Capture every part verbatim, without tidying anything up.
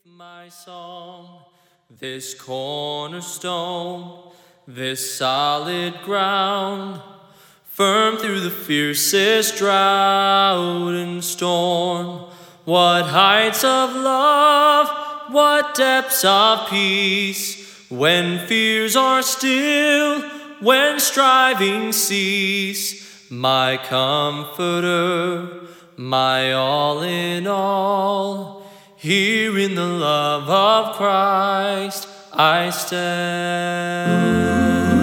My song, this cornerstone, this solid ground, firm through the fiercest drought and storm. What heights of love, what depths of peace, when fears are still, when striving cease. My comforter, my all in all, here in the love of Christ I stand.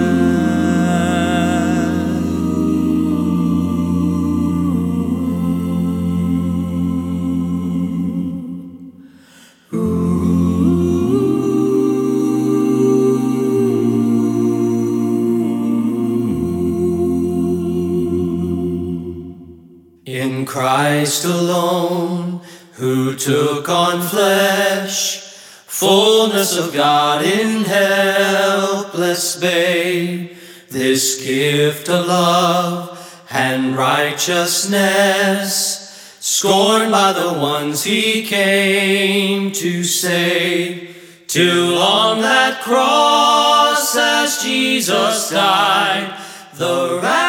In Christ alone, who took on flesh, fullness of God in helpless babe, this gift of love and righteousness, scorned by the ones he came to save, till on that cross as Jesus died, the